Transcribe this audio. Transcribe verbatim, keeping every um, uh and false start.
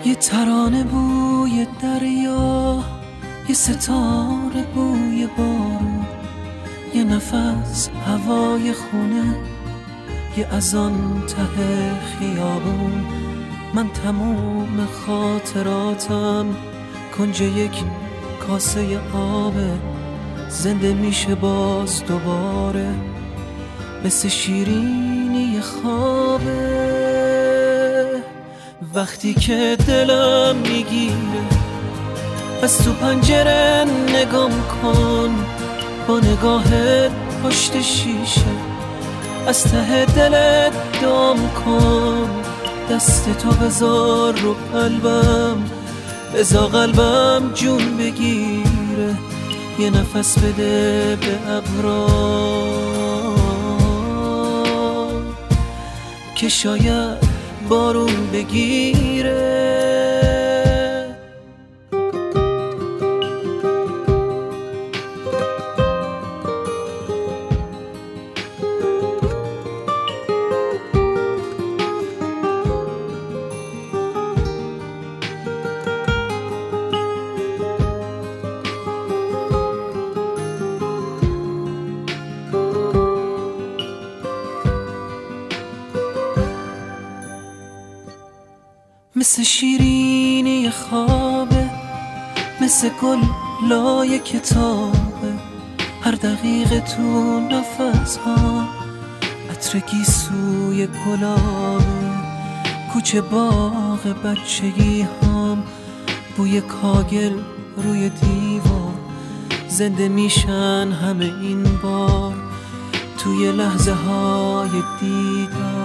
یه ترانه بوی دریا، یه ستاره بوی بارون، یه نفس هوای خونه، یه اذان ته خیابون. من تموم خاطراتم کنج یک کاسه آبه، زنده میشه باز دوباره مثل شیرینی خوابه. وقتی که دلم میگیره از تو پنجره نگام کن، با نگاهت پشت شیشه از ته دلت دام کن. دست تو بذار رو قلبم، بذار قلبم جون بگیره، یه نفس بده به ابرا که شاید بارون بگیره. مثل شیرینی خوابه، مثل گل لای کتابه، هر دقیقه تو نفس ها عطر گیسوی گلابه. کوچه باغ بچگی هم بوی کاگل روی دیوار، زنده میشن همه این بار توی لحظه های دیدن.